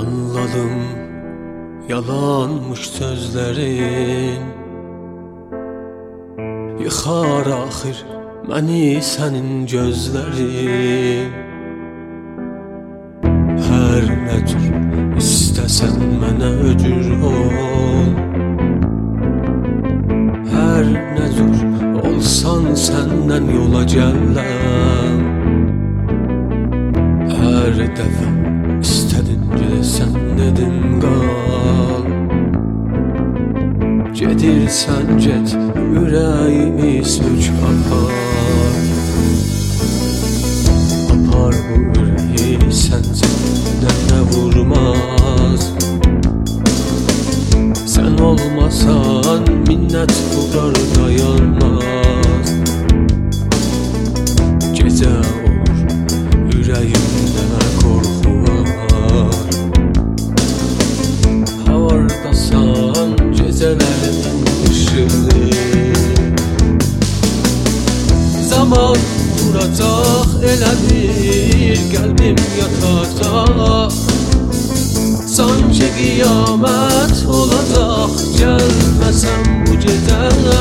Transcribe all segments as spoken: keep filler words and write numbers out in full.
Anladım, yalanmış sözlerin. Yıxar axir məni sənin gözlərin. Hər nə cür istəsən mənə öcür ol. Hər nə cür olsan səndən yola gələm. Hər dəfə istədin gedəsən dedim qal. Gedirsən get, ürəyimi sök apar. Apar bu ürəyi səncə nə vurmaz. Sən olmasan minnət vurar dayanmaz. Gecə olur ürəyimdə qorxu var. Havardasan gecələrin ışığı. Zaman duracaq elə bir qəlbim yatacaq. Sanki qiyamət olacaq gəlməsəm bu gecə.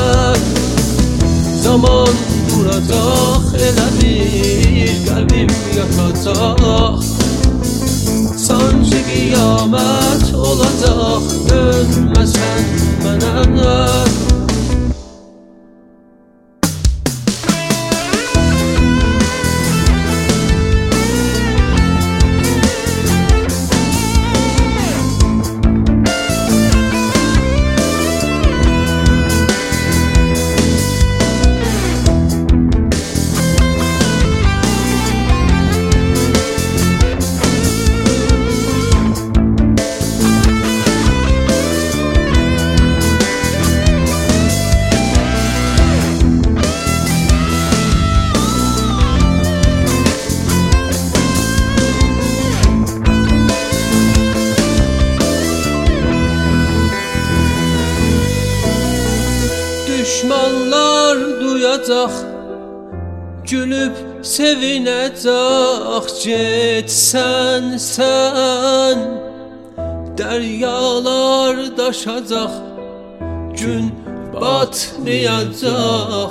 Zaman duracaq elə bir qəlbim yatacaq. Sanki qiyamət olacaq dönməsən mənə. Düşmanlar duyacaq, gülüb sevinəcək. Getsən sən, dəryalar daşacaq. Gün batmayacaq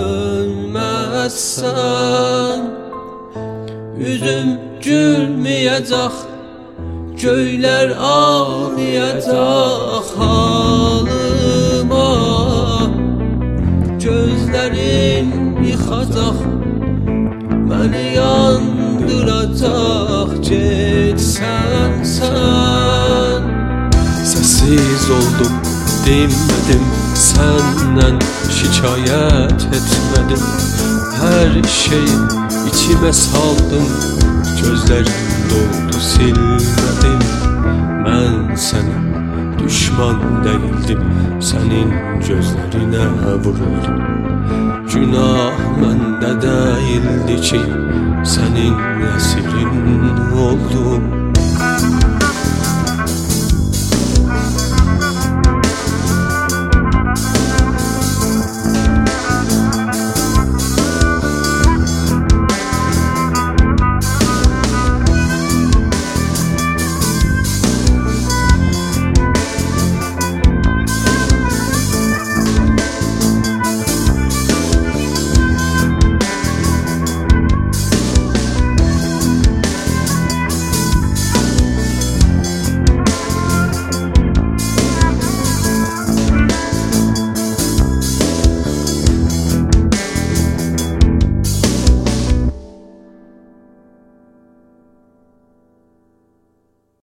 dönməzsən. Üzüm gülməyəcək, göylər ağlayacaq halıma. Gözlərin yıxacaq, məni yandıracaq. Getsən sən. Səsiz oldum, dinmədim, səndən şikayət etmədim. Hər şeyi içimə saldım, gözlərim doldu silmədim. Mən sənə düşman değildim, sənin gözlərinə vuruldum. Günah məndə değildi ki, sənin əsirin oldum.